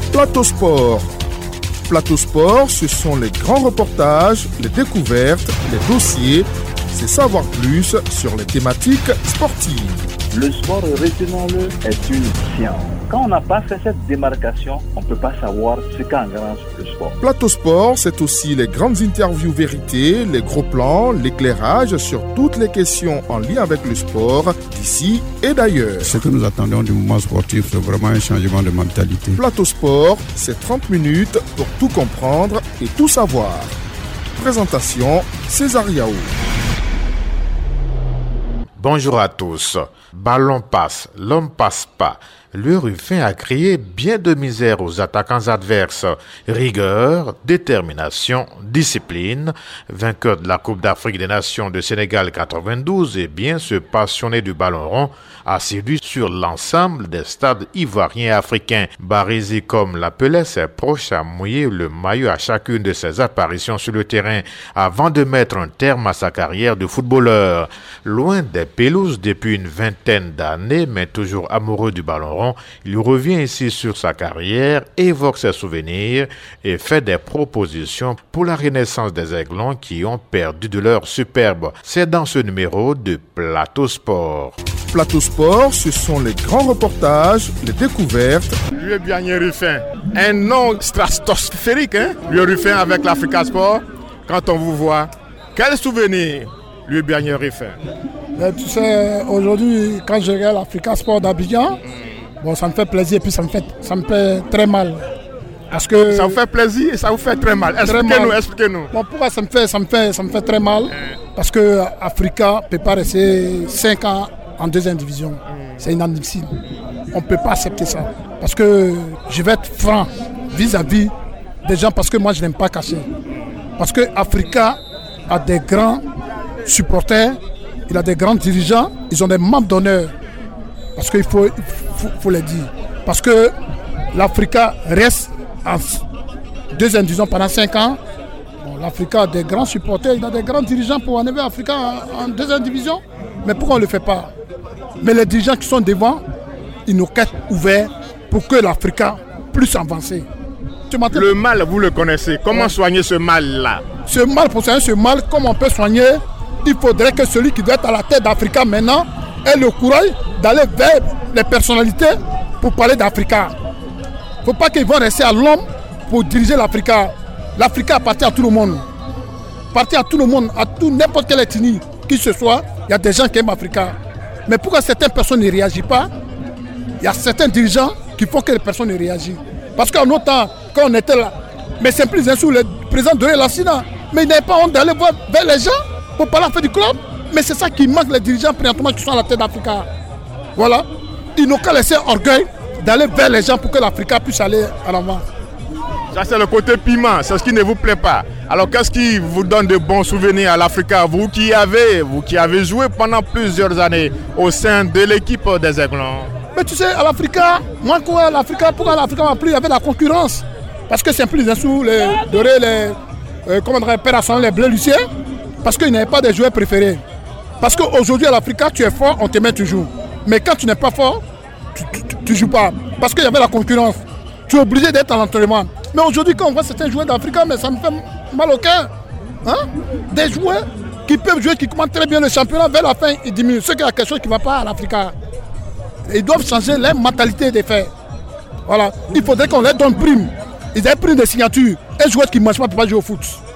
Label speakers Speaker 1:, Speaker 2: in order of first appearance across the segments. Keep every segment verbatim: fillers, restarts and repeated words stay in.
Speaker 1: Plateau Sport. Plateau Sport, ce sont les grands reportages, les découvertes, les dossiers, c'est savoir plus sur les thématiques sportives.
Speaker 2: Le sport, retenons-le, est une science. Quand on n'a pas fait cette démarcation, on ne peut pas savoir ce qu'engrange le sport.
Speaker 1: Plateau Sport, c'est aussi les grandes interviews vérités, les gros plans, l'éclairage sur toutes les questions en lien avec le sport, d'ici et d'ailleurs.
Speaker 3: Ce que nous attendons du mouvement sportif, c'est vraiment un changement de mentalité.
Speaker 1: Plateau Sport, c'est trente minutes pour tout comprendre et tout savoir. Présentation, César Yao.
Speaker 4: Bonjour à tous. Ballon passe, l'homme passe pas. Le Ruffin a créé bien de misère aux attaquants adverses. Rigueur, détermination, discipline. Vainqueur de la Coupe d'Afrique des Nations de Sénégal quatre-vingt-douze, et bien ce passionné du ballon rond a séduit sur l'ensemble des stades ivoiriens et africains. Barézy, comme l'appelait ses proches, a mouillé le maillot à chacune de ses apparitions sur le terrain avant de mettre un terme à sa carrière de footballeur. Loin des pelouses depuis une vingtaine d'années, mais toujours amoureux du ballon rond, il revient ici sur sa carrière, évoque ses souvenirs et fait des propositions pour la renaissance des Aiglons qui ont perdu de leur superbe. C'est dans ce numéro de Plateau Sport.
Speaker 1: Plateau Sport, ce sont les grands reportages, les découvertes.
Speaker 5: Lui bien Ruffin, un nom stratosphérique, hein? Lui Ruffin avec l'Africa Sport. Quand on vous voit, quel souvenir, lui bien Ruffin?
Speaker 6: Tu sais, aujourd'hui, quand je regarde l'Africa Sport d'Abidjan, bon, ça me fait plaisir et puis ça me fait, ça me fait très mal. Parce que
Speaker 5: ça vous fait plaisir et ça vous fait très mal. Expliquez-nous, expliquez-nous.
Speaker 6: Bon, pourquoi ça me fait, ça me fait, ça me fait très mal? Parce que Africa ne peut pas rester cinq ans en deuxième division. C'est inadmissible. On ne peut pas accepter ça. Parce que je vais être franc vis-à-vis des gens, parce que moi je n'aime pas cacher. Parce que Africa a des grands supporters, il a des grands dirigeants, ils ont des membres d'honneur. Parce qu'il faut, il faut, faut le dire. Parce que l'Africa reste en deuxième division pendant cinq ans. Bon, L'Africa a des grands supporters, il a des grands dirigeants pour enlever l'Africa en, en deuxième division. Mais pourquoi on ne le fait pas? Mais les dirigeants qui sont devant, ils nous quittent ouverts pour que l'Africa puisse avancer.
Speaker 5: Le mal, vous le connaissez. Comment ouais. soigner ce mal-là?
Speaker 6: Ce mal, pour soigner ce mal, comme on peut soigner, il faudrait que celui qui doit être à la tête d'Africa maintenant ait le courage d'aller vers les personnalités pour parler d'Africa. Il ne faut pas qu'ils vont rester à l'homme pour diriger l'Africa. L'Africa appartient à tout le monde. Appartient à tout le monde, à tout n'importe quelle ethnie qui ce soit. Il y a des gens qui aiment l'Africa. Mais pourquoi certaines personnes ne réagissent pas? Il y a certains dirigeants qui font que les personnes ne réagissent. Parce qu'en notre temps, quand on était là, mais c'est plus sous le président de l'Assina, mais il n'avait pas honte d'aller voir vers les gens pour parler en fait du club. Mais c'est ça qui manque les dirigeants présentement qui sont à la tête d'Africa. Voilà. Ils n'ont qu'à laisser orgueil d'aller vers les gens pour que l'Africa puisse aller en avant.
Speaker 5: Ça, c'est le côté piment, c'est ce qui ne vous plaît pas. Alors, qu'est-ce qui vous donne de bons souvenirs à l'Africa? Vous qui avez, vous qui avez joué pendant plusieurs années au sein de l'équipe des Aiglons.
Speaker 6: Mais tu sais, à l'Africa, moi, quoi, l'Africa, pourquoi l'Africa m'a pris? Il y avait la concurrence. Parce que c'est plus les sous, les dorés, les, euh, comment on appelle, les bleus luciens. Parce qu'ils n'avaient pas de joueurs préférés. Parce qu'aujourd'hui, à l'Africa, tu es fort, on te met toujours. Mais quand tu n'es pas fort, tu ne joues pas. Parce qu'il y avait la concurrence. Tu es obligé d'être en entraînement. Mais aujourd'hui, quand on voit certains joueurs d'Africa, mais ça me fait mal au cœur. Hein? Des joueurs qui peuvent jouer, qui commencent très bien le championnat, vers la fin, ils diminuent. Ceux qui ont quelque chose qui ne va pas à l'Africa. Ils doivent changer leur mentalité de faire. Voilà. Il faudrait qu'on leur donne prime. Ils avaient pris des signatures. Un joueur qui ne mange pas ne peut pas jouer au foot.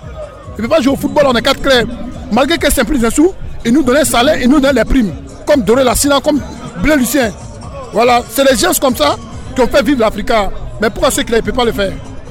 Speaker 6: Il ne peut pas jouer au football, on est quatre clairs. Malgré que c'est plus un sou, ils nous donnent un salaire, ils nous donnent les primes. Comme Doré Lassina, comme Bleu Lucien. Voilà. C'est les gens comme ça qui ont fait vivre l'Africa. Mais pourquoi ceux qui ne peuvent pas le faire?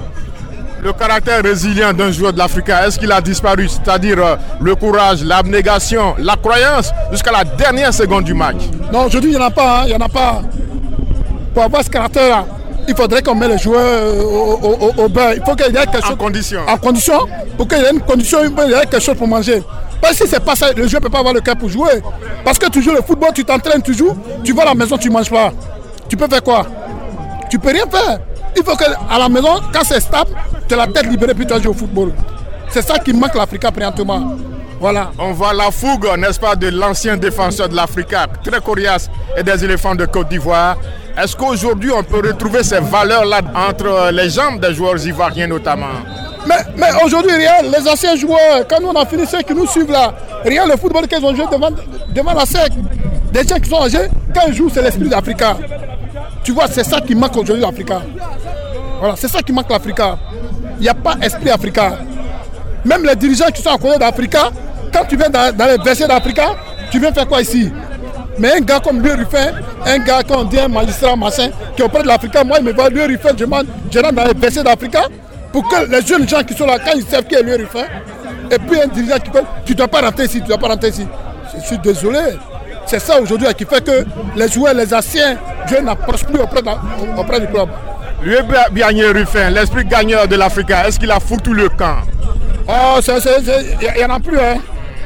Speaker 5: Le caractère résilient d'un joueur de l'Africa, est-ce qu'il a disparu? C'est-à-dire euh, le courage, l'abnégation, la croyance jusqu'à la dernière seconde du match?
Speaker 6: Non, aujourd'hui, il n'y en a pas. Hein, il n'y en a pas. Pour avoir ce caractère-là, il faudrait qu'on mette les joueurs au, au, au, au bain. Il faut qu'il y ait quelque chose.
Speaker 5: En condition.
Speaker 6: En condition. Pour qu'il y ait une condition, il y ait quelque chose pour manger. Parce que si c'est pas ça, le joueur ne peut pas avoir le cœur pour jouer. Parce que tu joues le football, tu t'entraînes, tu joues, tu vas à la maison, tu ne manges pas. Tu peux faire quoi? Tu peux rien faire. Il faut qu'à la maison, quand c'est stable, tu as la tête libérée puis tu vas jouer au football. C'est ça qui manque l'Africa présentement. Voilà.
Speaker 5: On voit la fougue, n'est-ce pas, de l'ancien défenseur de l'Africa, très coriace, et des éléphants de Côte d'Ivoire. Est-ce qu'aujourd'hui on peut retrouver ces valeurs-là entre les jambes des joueurs ivoiriens notamment?
Speaker 6: Mais, mais aujourd'hui, regarde, les anciens joueurs, quand nous on a fini ceux qui nous suivent là, regarde le football qu'ils ont joué devant, devant la S E C. Des gens qui sont âgés, quand ils jouent, c'est l'esprit d'Africa. Tu vois, c'est ça qui manque aujourd'hui l'Africa. Voilà, c'est ça qui manque l'Africa. Il n'y a pas esprit Africa. Même les dirigeants qui sont en côté d'Africa, quand tu viens dans, dans les versets d'Africa, tu viens faire quoi ici? Mais un gars comme Louis Ruffin, un gars comme dit un magistrat machin, qui est auprès de l'Africa, moi il me voit Louis Ruffin, je, je rentre dans les versets d'Africa, pour que les jeunes gens qui sont là, quand ils savent qui est Louis Ruffin, et puis un dirigeant qui fait, tu ne dois pas rentrer ici, tu ne dois pas rentrer ici. Je suis désolé. C'est ça aujourd'hui qui fait que les joueurs, les anciens jeunes n'approchent plus auprès, de, auprès du club.
Speaker 5: Louis Biagné Ruffin, l'esprit gagneur de l'Africa, est-ce qu'il a foutu le camp?
Speaker 6: Oh, il n'y en a plus, hein.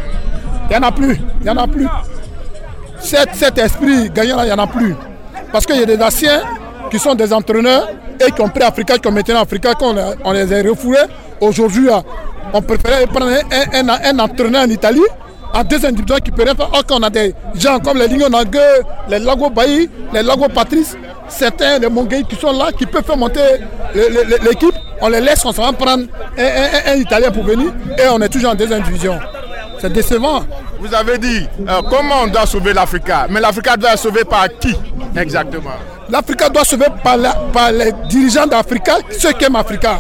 Speaker 6: Il n'y en a plus, il n'y en a plus. Cet, cet esprit gagnant-là, il n'y en a plus. Parce qu'il y a des anciens qui sont des entraîneurs et qui ont pris Africa, qui ont maintenant Africa, qu'on on les a refoulés. Aujourd'hui, on préférait prendre un, un, un entraîneur en Italie, en deuxième division qui peut rien faire. Or, quand on a des gens comme les Lignon Nangue, les Lago Bailly, les Lago Patrice, certains, les Mongueï qui sont là, qui peuvent faire monter l'équipe, on les laisse, on s'en va prendre un, un, un Italien pour venir et on est toujours en deuxième division. C'est décevant.
Speaker 5: Vous avez dit euh, comment on doit sauver l'Africa, mais l'Africa doit être sauvée par qui exactement?
Speaker 6: L'Africa doit être sauvée par, la, par les dirigeants d'Africa, ceux qui aiment Africa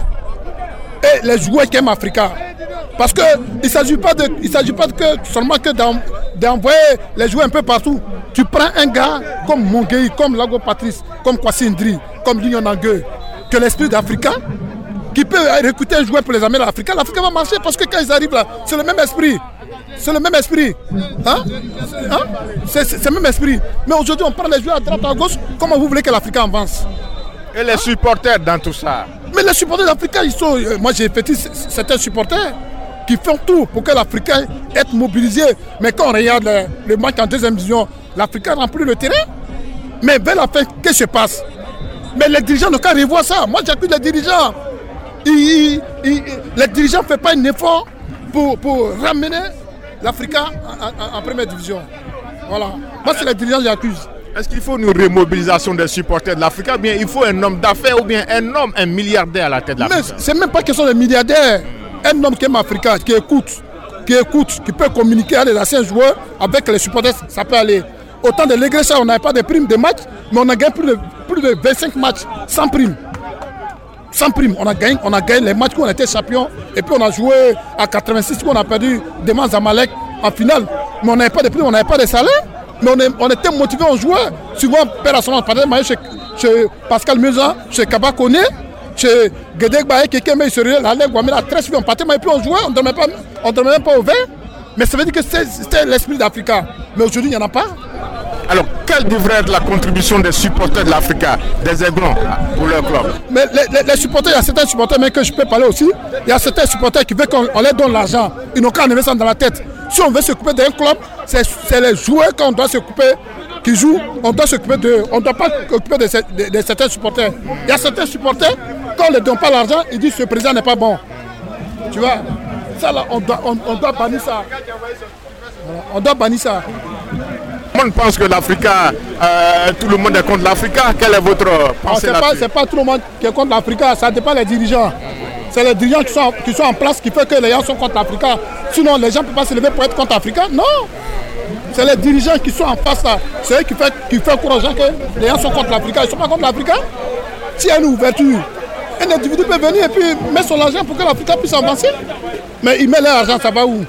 Speaker 6: et les joueurs qui aiment Africa. Parce qu'il ne s'agit pas, de, il s'agit pas de que, seulement que d'envoyer les joueurs un peu partout. Tu prends un gars comme Mongueï, comme Lago Patrice, comme Kwasi Ndri, comme Lignon Nangue, que l'esprit d'Africa, qui peut recruter un joueur pour les amener à l'Africa, l'Africa va marcher parce que quand ils arrivent là, c'est le même esprit. C'est le même esprit. Hein? Hein? C'est, c'est, c'est le même esprit. Mais aujourd'hui, on prend les joueurs à droite à gauche. Comment vous voulez que l'Africa avance?
Speaker 5: Et les supporters dans tout ça?
Speaker 6: Mais les supporters d'Africa, ils sont. Euh, moi, j'ai fait certains supporters qui font tout pour que l'Africain soit mobilisé. Mais quand on regarde le, le match en deuxième division, l'Africain remplit le terrain. Mais vers la fin, qu'est-ce qui se passe? Mais les dirigeants n'ont qu'à revoir ça. Moi, j'appuie les dirigeants. Ils, ils, ils, les dirigeants ne font pas un effort pour, pour ramener l'Africa en, en, en première division. Voilà. Moi, c'est les dirigeants qui j'accuse.
Speaker 5: Est-ce qu'il faut une remobilisation des supporters de l'Africa ou bien il faut un homme d'affaires ou bien un homme, un milliardaire à la tête de l'Africa?
Speaker 6: Mais c'est même pas question de milliardaires. Un homme qui aime l'Africa, qui écoute, qui écoute, qui peut communiquer avec les anciens joueurs, avec les supporters, ça peut aller. Au temps de l'Égressa, on n'avait pas de primes de match, mais on a gagné plus de, plus de vingt-cinq matchs sans prime. Sans prime, on a gagné, on a gagné les matchs où on était champion et puis on a joué à quatre-vingt-six où on a perdu Deman Zamalek en finale. Mais on n'avait pas de prime, on n'avait pas de salaire, mais on, est, on était motivés en joueur. Souvent, Père Assolan, par exemple, chez, chez Pascal Muzan, chez Kabakone, chez Gedek Baye, quelqu'un mais il se relève, la lèvre, on met la tresse, on partait, mais puis on jouait, on ne dormait pas, on dormait même pas au vert. Mais ça veut dire que c'était l'esprit d'Africa. Mais aujourd'hui, il n'y en a pas.
Speaker 5: Alors, quelle devrait être la contribution des supporters de l'Africa, des Aiglons, pour leur club?
Speaker 6: Mais les, les, les supporters, il y a certains supporters, mais que je peux parler aussi, il y a certains supporters qui veulent qu'on leur donne l'argent. Ils n'ont qu'à enlever ça dans la tête. Si on veut s'occuper d'un club, c'est, c'est les joueurs qu'on doit s'occuper, qui jouent, on doit s'occuper de. On ne doit pas s'occuper de, de, de certains supporters. Il y a certains supporters, quand on ne leur donne pas l'argent, ils disent que ce président n'est pas bon. Tu vois? Ça là, on doit, on, on doit bannir ça. Voilà, on doit bannir ça.
Speaker 5: Tout le monde pense que l'Africa, euh, tout le monde est contre l'Africa. Quelle est votre pensée là-dessus?
Speaker 6: Ce n'est pas tout le monde qui est contre l'Africa, ça dépend des dirigeants. C'est les dirigeants qui sont, qui sont en place qui font que les gens sont contre l'Africa. Sinon, les gens ne peuvent pas se lever pour être contre l'Africa. Non! C'est les dirigeants qui sont en face là. C'est eux qui font qui fait croire aux gens que les gens sont contre l'Africa. Ils ne sont pas contre l'Africa. S'il y a une ouverture, un individu peut venir et puis mettre son argent pour que l'Africa puisse avancer. Mais il met l'argent, ça va où?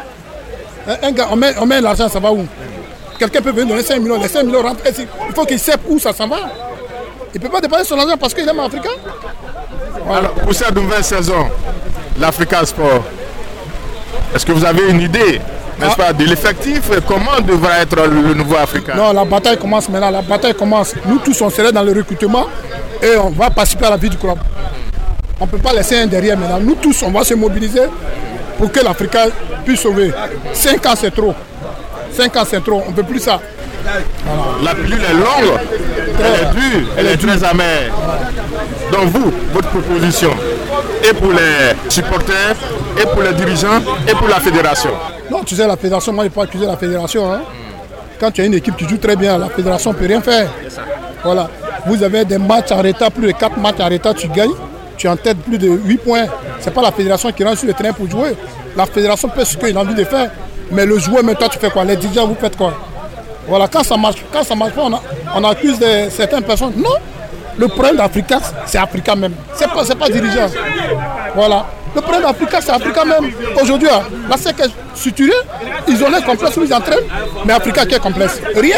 Speaker 6: Un gars, on met, on met l'argent, ça va où? Quelqu'un peut venir donner cinq millions, les cinq millions rentrent. Il faut qu'il sache où ça s'en va. Il ne peut pas dépenser son argent parce qu'il aime l'Africa.
Speaker 5: Voilà. Alors, pour cette nouvelle saison, l'Africa Sport, est-ce que vous avez une idée, n'est-ce ah. pas, de l'effectif? Comment devrait être le nouveau Africa?
Speaker 6: Non, la bataille commence maintenant. La bataille commence. Nous tous, on serait dans le recrutement et on va participer à la vie du club. On ne peut pas laisser un derrière maintenant. Nous tous, on va se mobiliser pour que l'Africa puisse sauver. Cinq ans, c'est trop. Cinq ans, c'est trop. On ne peut plus ça.
Speaker 5: Voilà. La pilule est longue, très, elle est dure, elle, elle est, est très amère. Donc vous, votre proposition, et pour les supporters, et pour les dirigeants, et pour la fédération?
Speaker 6: Non, tu sais, la fédération, moi, il ne faut pas accuser la fédération. Hein. Quand tu as une équipe qui joue très bien, la fédération ne peut rien faire. Voilà. Vous avez des matchs en retard, plus de quatre matchs en retard, tu gagnes. Tu es en tête plus de huit points. Ce n'est pas la fédération qui rentre sur le terrain pour jouer. La fédération fait ce qu'il a envie de faire. Mais le joueur, mais toi, tu fais quoi? Les dirigeants, vous faites quoi? Voilà, quand ça marche, quand ça marche pas, on, a, on accuse de, certaines personnes. Non, le problème d'Africa, c'est Africa même. Ce n'est pas, c'est pas dirigeant. Voilà. Le problème d'Africa, c'est Africa même. Aujourd'hui, la S E C est structurée, ils ont les complexes où ils entraînent, mais Africa qui est complexe? Rien.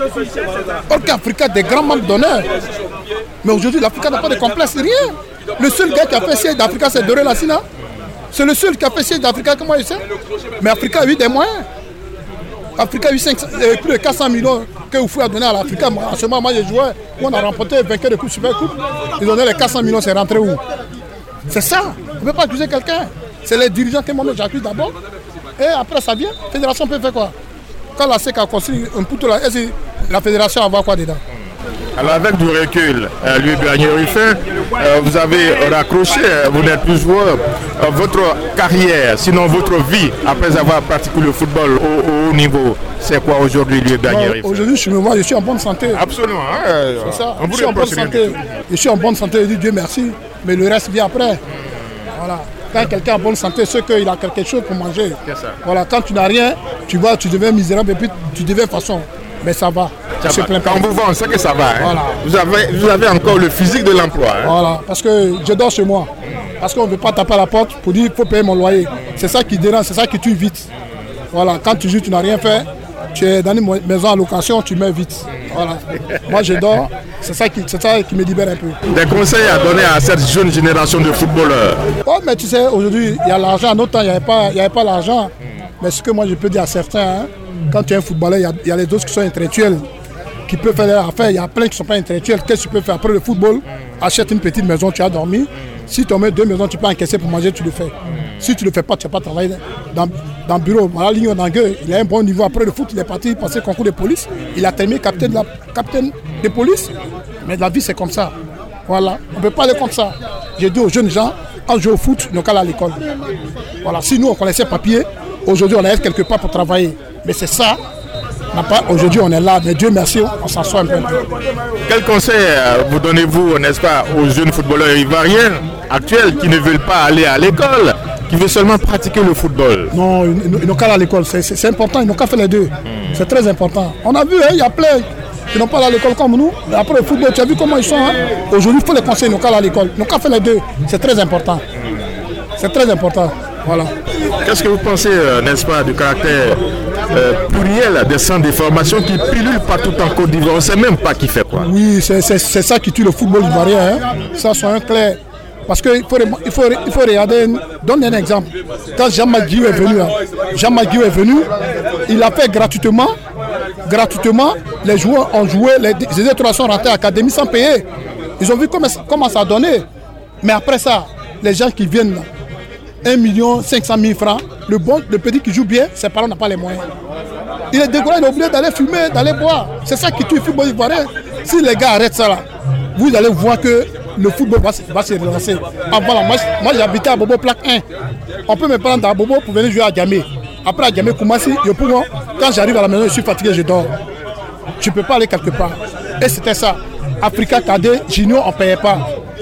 Speaker 6: Or qu'Africa a des grands membres d'honneur. Mais aujourd'hui, l'Africa n'a pas de complexe, rien. Le seul gars qui a fait siège d'Africa, c'est Doré Lassina. C'est le seul qui a fait siège d'Africa, comment il sait. Mais Africa a eu des moyens. Africa a eu cinq, euh, plus de quatre cents millions que vous pouvez donner à l'Africa. En ce moment, j'ai joué, on a remporté vainqueur de coupe, super coupe. Ils donnaient les quatre cents millions, c'est rentré où? C'est ça. On ne peut pas accuser quelqu'un. C'est les dirigeants que moi j'accuse d'abord. Et après ça vient. La fédération peut faire quoi? Quand la S E C a construit un poutre là, la fédération va voir quoi dedans?
Speaker 5: Alors avec du recul, euh, Louis Bernier Ruffin, euh, vous avez raccroché, vous n'êtes plus joueur. Euh, votre carrière, sinon votre vie, après avoir pratiqué le football au, au haut niveau, c'est quoi aujourd'hui, Louis Bernier Ruffin?
Speaker 6: Aujourd'hui, je me vois, je suis en bonne santé.
Speaker 5: Absolument. Hein,
Speaker 6: c'est ça. Je suis en bonne santé. Je suis en bonne santé, je dis Dieu merci. Mais le reste vient après. Voilà. Quand quelqu'un est en bonne santé, c'est qu'il a quelque chose pour manger.
Speaker 5: Ça.
Speaker 6: Voilà. Quand tu n'as rien, tu vois, tu deviens misérable et puis tu deviens façon. Mais ça va.
Speaker 5: Ça va. Quand on vous vend, on sait que ça va. Hein.
Speaker 6: Voilà.
Speaker 5: Vous, avez, vous avez encore le physique de l'emploi. Hein.
Speaker 6: Voilà. Parce que je dors chez moi. Parce qu'on ne veut pas taper à la porte pour dire qu'il faut payer mon loyer. C'est ça qui dérange, c'est ça qui tue vite. Voilà. Quand tu joues, tu n'as rien fait. Tu es dans une maison en location, tu mets vite. Voilà. Moi, je dors. C'est ça, qui, c'est ça qui me libère un peu.
Speaker 5: Des conseils à donner à cette jeune génération de footballeurs?
Speaker 6: Oh, mais tu sais, aujourd'hui, il y a l'argent. À notre temps, il n'y avait pas, il y avait pas l'argent. Mais ce que moi, je peux dire à certains, hein, quand tu es un footballeur, il y a, il y a les autres qui sont intellectuels, qui peuvent faire leur affaire. Il y a plein qui ne sont pas intellectuels. Qu'est-ce que tu peux faire après le football? Achète une petite maison, tu as dormi. Si tu en mets deux maisons, tu peux encaisser pour manger, tu le fais. Si tu ne le fais pas, tu ne vas pas travailler dans, dans le bureau. Voilà, Lignon Dangue, il a un bon niveau. Après le foot, il est parti passer le concours de police. Il a terminé capitaine de, la, capitaine de police. Mais la vie, c'est comme ça. Voilà, on ne peut pas aller comme ça. J'ai dit aux jeunes gens, en jouant au foot, ils n'ont qu'à aller à l'école. Voilà, si nous, on connaissait papier, aujourd'hui, on est quelque part pour travailler. Mais c'est ça. Aujourd'hui, on est là, mais Dieu merci, on s'en sort un peu.
Speaker 5: Quel conseil vous donnez-vous, n'est-ce pas, aux jeunes footballeurs ivoiriens actuels qui ne veulent pas aller à l'école, qui veulent seulement pratiquer le football?
Speaker 6: Non, ils n'ont qu'à aller à l'école, c'est, c'est, c'est important, ils n'ont qu'à faire les deux. Hmm. C'est très important. On a vu, il hein, y a plein qui n'ont pas allé à l'école comme nous. Mais après le football, tu as vu comment ils sont. Hein? Aujourd'hui, il faut les conseiller, ils n'ont qu'à aller à l'école. Ils n'ont qu'à faire les deux. C'est très important. C'est très important. Voilà.
Speaker 5: Qu'est-ce que vous pensez, euh, n'est-ce pas, du caractère euh, pluriel des centres de formation qui pilulent partout en Côte d'Ivoire? On ne sait même pas qui fait quoi.
Speaker 6: Oui, c'est, c'est, c'est ça qui tue le football ivoirien. Hein. Ça, c'est un clair. Parce qu'il faut, il faut, il faut regarder, donne un exemple. Quand Jean-Marc Guillou est venu, hein, Jean-Marc Guillou est venu, il a fait gratuitement, gratuitement, les joueurs ont joué, les, les étoiles sont rentrés à l'académie sans payer. Ils ont vu comment, comment ça a donné. Mais après ça, les gens qui viennent là, un million cinq cent mille francs, le bon, le petit qui joue bien, ses parents n'ont pas les moyens. Il est découragé, il est obligé d'aller fumer, d'aller boire. C'est ça qui tue le football ivoirien. Si les gars arrêtent ça là, vous allez voir que le football va, va se relancer. Ah, voilà, moi, moi j'habitais à Bobo Plaque un. On peut me prendre à Bobo pour venir jouer à Djamé. Après à Djamé, Koumassi, quand j'arrive à la maison, je suis fatigué, je dors. Je ne peux pas aller quelque part. Et c'était ça. Africa Cadet, Junior, on ne payait pas.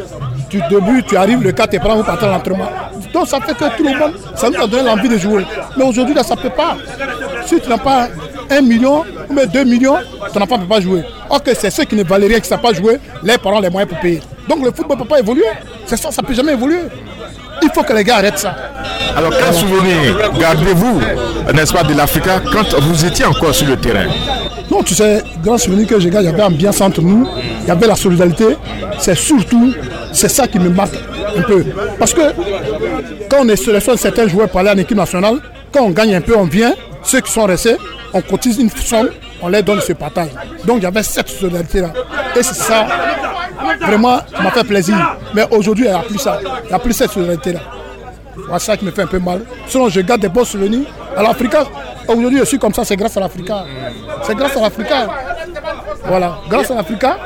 Speaker 6: Du début, tu arrives, le cas te prend, vous partez à l'entraînement. Donc ça fait que tout le monde, ça nous a donné l'envie de jouer. Mais aujourd'hui, là, ça ne peut pas. Si tu n'as pas un million ou même deux millions, ton enfant ne peut pas jouer. Or que c'est ceux qui ne valent rien, qui ne savent pas jouer, les parents ont les moyens pour payer. Donc le football ne peut pas évoluer. C'est ça, ça ne peut jamais évoluer. Il faut que les gars arrêtent ça.
Speaker 5: Alors quel souvenir gardez-vous, n'est-ce pas, de l'Africa quand vous étiez encore sur le terrain?
Speaker 6: Non, tu sais, grand souvenir que j'ai gardé, il y avait ambiance entre nous, il y avait la solidarité. C'est surtout, c'est ça qui me marque un peu. Parce que quand on est sélectionné certains joueurs pour aller en équipe nationale, quand on gagne un peu, on vient, ceux qui sont restés, on cotise une somme, on les donne ce partage. Donc il y avait cette solidarité-là. Et c'est ça, vraiment, qui m'a fait plaisir. Mais aujourd'hui, il n'y a plus ça. Il n'y a plus cette solidarité-là. C'est ça qui me fait un peu mal. Sinon, je garde des bons souvenirs. À l'Africa, aujourd'hui, je suis comme ça, c'est grâce à l'Africa. C'est grâce à l'Africa. Voilà, grâce à l'Africa.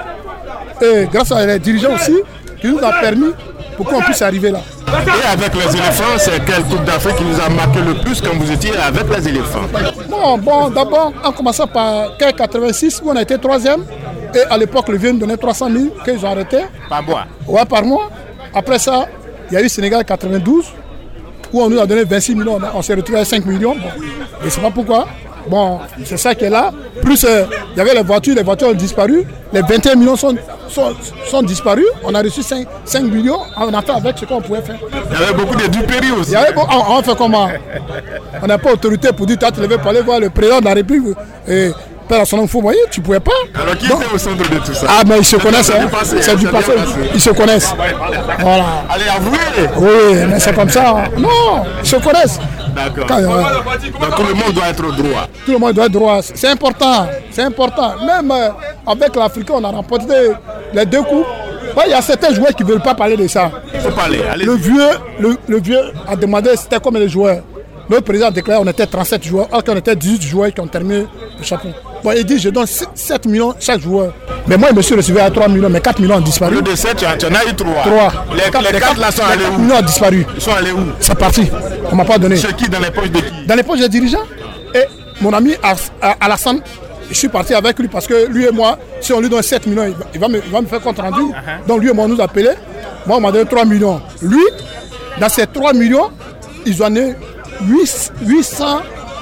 Speaker 6: Et grâce à les dirigeants aussi, qui nous a permis pour qu'on puisse arriver là.
Speaker 5: Et avec les éléphants, c'est quelle Coupe d'Afrique qui vous a marqué le plus quand vous étiez avec les éléphants?
Speaker 6: Bon, bon d'abord, en commençant par quatre quatre-vingt-six, où on a été troisième. Et à l'époque, le vieux nous donnait trois cent mille qu'ils ont arrêté.
Speaker 5: Par mois?
Speaker 6: Ouais, par mois. Après ça, il y a eu Sénégal quatre-vingt-douze, où on nous a donné vingt-six millions. On s'est retrouvé à cinq millions. Bon. Je ne sais pas pourquoi. Bon, c'est ça qui est là. Plus, euh, il y avait les voitures, les voitures ont disparu. Les vingt et un millions sont, sont, sont disparus. On a reçu cinq, cinq millions. On a fait avec ce qu'on pouvait faire.
Speaker 5: Il y avait beaucoup de dupéries aussi.
Speaker 6: Il y avait, on, on fait comment? On n'a pas autorité pour dire, toi, tu devais pas aller voir le président de la République. Et, Père à son nom, vous voyez, tu ne pouvais pas.
Speaker 5: Alors qui était au centre de tout ça?
Speaker 6: Ah, mais ils se connaissent. Hein. C'est du passé. Ils se connaissent. Voilà.
Speaker 5: Allez, avouez.
Speaker 6: Oui, mais c'est comme ça. Non, ils se connaissent.
Speaker 5: D'accord.
Speaker 6: Quand, euh,
Speaker 5: Donc tout le monde doit être droit.
Speaker 6: Tout le monde doit être droit. C'est important. C'est important. Même euh, avec l'Afrique, on a remporté les deux coups. Ouais, il y a certains joueurs qui ne veulent pas parler de ça.
Speaker 5: Il faut parler. Allez.
Speaker 6: Le vieux, le, le vieux a demandé c'était combien de joueurs. Notre président a déclaré qu'on était trente-sept joueurs, alors qu'on était dix-huit joueurs qui ont terminé le champion. Bon, il dit je donne sept millions chaque joueur. Mais moi, je me suis recevé à trois millions, mais quatre millions ont disparu.
Speaker 5: Au lieu de sept, tu en as eu trois.
Speaker 6: trois.
Speaker 5: Les, les, quatre, les quatre là sont allés où?
Speaker 6: quatre millions ont disparu.
Speaker 5: Ils sont allés où?
Speaker 6: C'est parti. On ne m'a pas donné.
Speaker 5: Chez qui? Dans les poches de qui?
Speaker 6: Dans les poches des dirigeants. Et mon ami Alassane, je suis parti avec lui parce que lui et moi, si on lui donne sept millions, il va me, il va me faire compte rendu. Uh-huh. Donc lui et moi, on nous a appelés. Moi, on m'a donné trois millions. Lui, dans ces trois millions, ils ont donné huit cents,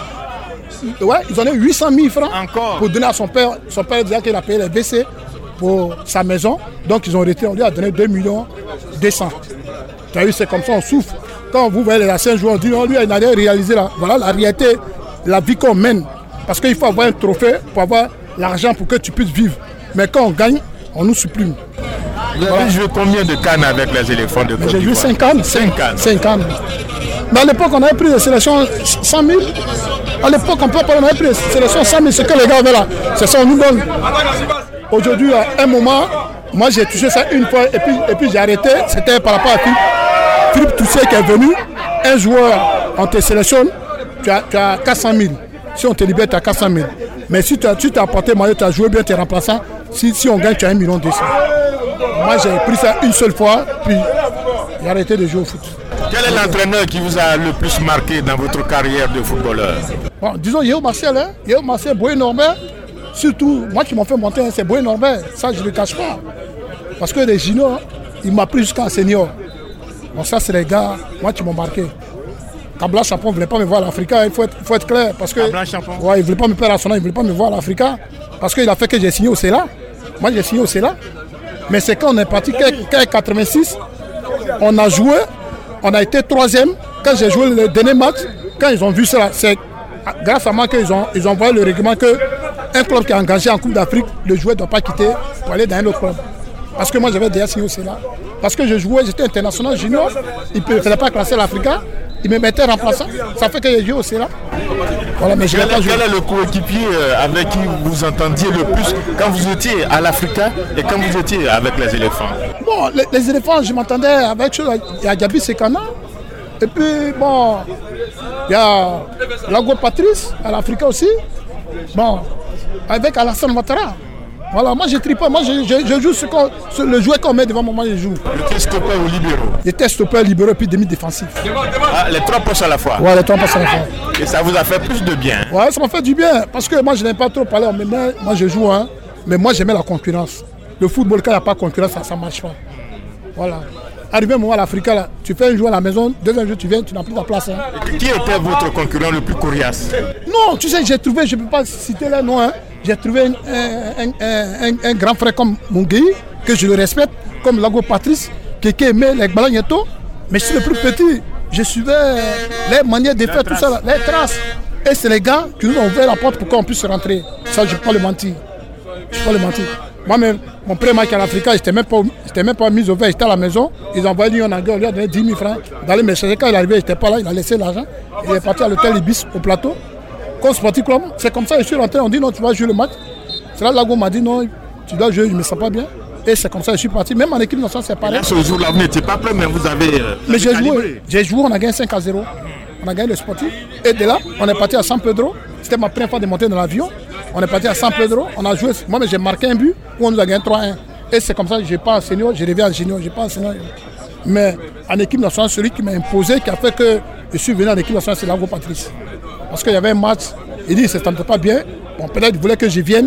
Speaker 6: ouais, ils ont donné huit cent mille francs.
Speaker 5: Encore.
Speaker 6: Pour donner à son père. Son père disait qu'il a payé les W C pour sa maison. Donc ils ont retiré, on lui a donné deux millions deux cents. Tu as vu, c'est comme ça, on souffre. Quand vous voyez les anciens joueurs, on dit non, lui, il n'a rien réalisé là. Voilà la réalité, la vie qu'on mène. Parce qu'il faut avoir un trophée pour avoir l'argent pour que tu puisses vivre. Mais quand on gagne, on nous supprime.
Speaker 5: Vous avez voilà. joué combien de cannes avec les éléphants de Côte d'Ivoire?
Speaker 6: J'ai joué cinq cannes.
Speaker 5: cinq cannes.
Speaker 6: cinq cannes. Mais à l'époque, on avait pris des sélections cent mille. À l'époque, on, peut, on avait pris des sélections cent mille. Ce que les gars avaient là, c'est ça, on nous donne. Aujourd'hui, à un moment, moi j'ai touché ça une fois et puis, et puis j'ai arrêté. C'était par rapport à Philippe, Philippe Toussé qui est venu. Un joueur, on te sélectionne, tu as, tu as quatre cent mille. Si on te libère, tu as quatre cent mille. Mais si tu as, tu t'es apporté, tu as joué bien, tu es remplaçant. Si, si on gagne, tu as un million deux cents. Moi, j'ai pris ça une seule fois, puis j'ai arrêté de jouer au foot.
Speaker 5: Quel est l'entraîneur qui vous a le plus marqué dans votre carrière de footballeur?
Speaker 6: Bon, disons Yéo Marcel, hein? Yéo Marcel, Boé Norbert. Surtout, moi qui m'ont fait monter, hein, c'est Boé Norbert. Ça, je ne le cache pas. Parce que les juniors, il m'a pris jusqu'à senior. Bon, ça, c'est les gars, moi qui m'ont marqué. Kabla Champon ne voulait pas me voir à l'Africa, il faut être, il faut être clair. Parce que, ouais, il ne voulait pas me perdre à son nom, il ne voulait pas me voir à l'Africa. Parce qu'il a fait que j'ai signé au C E L A. Moi, j'ai signé au C E L A. Mais c'est quand on est parti, qu'en quatre-vingt-six, on a joué, on a été troisième. Quand j'ai joué le dernier match, quand ils ont vu ça, c'est grâce à moi qu'ils ont, ils ont envoyé le règlement qu'un club qui est engagé en Coupe d'Afrique, le joueur ne doit pas quitter pour aller dans un autre club. Parce que moi, j'avais déjà signé au C E L A. Parce que je jouais, j'étais international junior, il ne fallait pas classer l'Africa. Il me mettait remplaçant, ça fait que j'ai joué au C E L A. Voilà, mais je
Speaker 5: quel,
Speaker 6: pas
Speaker 5: quel est le coéquipier avec qui vous entendiez le plus quand vous étiez à l'Africa et quand vous étiez avec les éléphants?
Speaker 6: Bon, les, les éléphants, je m'entendais avec il y a Gabi Sekana. Et puis, bon, il y a Lago Patrice à l'Africa aussi. Bon, avec Alassane Ouattara. Voilà, moi je ne trie pas, moi je, je, je joue ce ce, le joueur qu'on met devant moi, moi je joue.
Speaker 5: Le stoppeur ou libéraux?
Speaker 6: J'étais stoppeur, libéraux et puis demi-défensif.
Speaker 5: Ah, les trois postes à la fois?
Speaker 6: Ouais, les trois postes à la fois.
Speaker 5: Et ça vous a fait plus de bien?
Speaker 6: Ouais, ça m'a fait du bien, parce que moi je n'aime pas trop parler, mais moi je joue, hein, mais moi j'aimais la concurrence. Le football, quand il n'y a pas de concurrence, ça ne marche pas. Voilà. Arrivé un moment à l'Africa, là, tu fais un jour à la maison, deuxième jour tu viens, tu n'as plus ta place. Hein.
Speaker 5: Qui était votre concurrent le plus coriace? Non,
Speaker 6: tu sais, j'ai trouvé, je ne peux pas citer les noms, hein. J'ai trouvé un, un, un, un, un grand frère comme Mungui, que je le respecte, comme Lago Patrice, qui, qui aimait les Balagneto. Mais je suis le plus petit, je suivais les manières de faire tout ça, les traces. Et c'est les gars qui nous ont ouvert la porte pour qu'on puisse rentrer. Ça, je ne peux pas le mentir. Je ne peux pas le mentir. Moi-même, mon premier match à l'Africa, je n'étais même, même pas mis au vert, j'étais à la maison. Ils ont envoyé lui en anglais, on lui a donné dix mille francs d'aller me chercher. Quand il est arrivé, je n'étais pas là, il a laissé l'argent. Il est parti à l'hôtel Ibis, au plateau. Comme sportif club, c'est comme ça que je suis rentré, on dit non, tu vas jouer le match. C'est là Lago m'a dit non, tu dois jouer, je ne me sens pas bien. Et c'est comme ça que je suis parti. Même en équipe nationale, c'est pareil.
Speaker 5: Là, ce jour-là, vous n'étiez pas prêt, mais vous avez. Euh,
Speaker 6: mais j'ai joué, j'ai joué, on a gagné cinq à zéro. On a gagné le sportif. Et de là, on est parti à San Pedro. C'était ma première fois de monter dans l'avion. On est parti à San Pedro, on a joué. Moi, j'ai marqué un but où on nous a gagné trois à un. Et c'est comme ça que je n'ai pas enseigné, je reviens en junior, je n'ai pas enseigné. Mais en équipe nationale, celui qui m'a imposé, qui a fait que je suis venu en équipe nationale, c'est Lago Patrice. Parce qu'il y avait un match, il dit que ça ne tentait pas bien. Bon, peut-être qu'il voulait que je vienne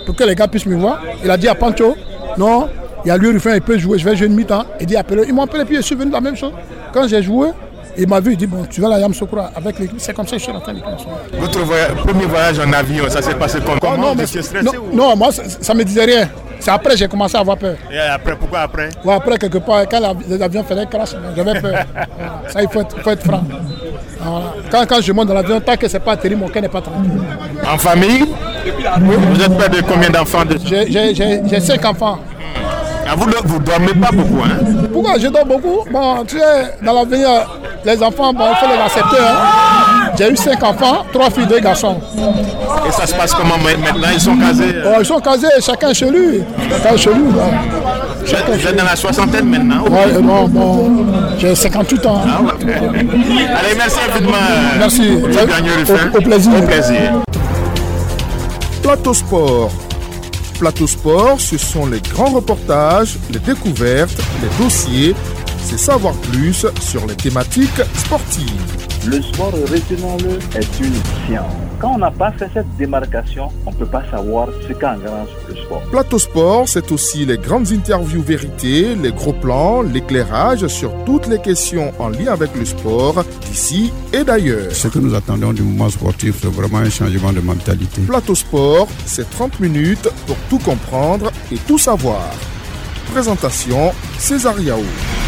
Speaker 6: pour que les gars puissent me voir. Il a dit à Pancho, non, il y a lui, Ruffin, il peut jouer, je vais jouer une mi-temps. Il dit appelez. Ils m'ont appelé, puis je suis venu la même chose. Quand j'ai joué, il m'a vu, il dit bon, tu vas à la Yamoussoukro avec l'équipe. C'est comme ça que je suis rentré à l'équipe nationale.
Speaker 5: Votre voyage, premier voyage en avion, ça s'est passé comment?
Speaker 6: Oh, non, mais, non, ou... non, moi, ça ne me disait rien. C'est après que j'ai commencé à avoir peur.
Speaker 5: Et après, pourquoi après?
Speaker 6: Ouais, après, quelque part, quand les avions faisaient crash, j'avais peur. Ça, il faut être, faut être franc. Voilà. Quand, quand je monte dans l'avion, tant que ce n'est pas atterri, mon cœur n'est pas tranquille.
Speaker 5: En famille? Oui. Vous êtes père de combien d'enfants? De...
Speaker 6: J'ai cinq enfants.
Speaker 5: Ah, vous ne dormez pas beaucoup, hein?
Speaker 6: Pourquoi je dors beaucoup? Bon, tu sais, dans l'avenir, les enfants, bon, il faut les accepter. Hein? J'ai eu cinq enfants, trois filles, deux garçons.
Speaker 5: Et ça se passe comment maintenant? Ils sont casés?
Speaker 6: Oh, ils sont casés, chacun chez lui. Chacun chez lui.
Speaker 5: Chacun vous êtes dans la soixantaine maintenant?
Speaker 6: Ouais, non, bon, j'ai cinquante-huit ans.
Speaker 5: Ah, ouais. Allez, merci infiniment.
Speaker 6: Merci. Au, au plaisir.
Speaker 5: Au plaisir.
Speaker 1: Plateau Sport. Plateau Sport, ce sont les grands reportages, les découvertes, les dossiers, c'est savoir plus sur les thématiques sportives.
Speaker 2: Le sport, retenons-le, est une science. Quand on n'a pas fait cette démarcation, on ne peut pas savoir ce qu'engrange le sport.
Speaker 1: Plateau Sport, c'est aussi les grandes interviews vérités, les gros plans, l'éclairage sur toutes les questions en lien avec le sport, d'ici et d'ailleurs.
Speaker 3: Ce que nous attendons du mouvement sportif, c'est vraiment un changement de mentalité.
Speaker 1: Plateau Sport, c'est trente minutes pour tout comprendre et tout savoir. Présentation, César Yao.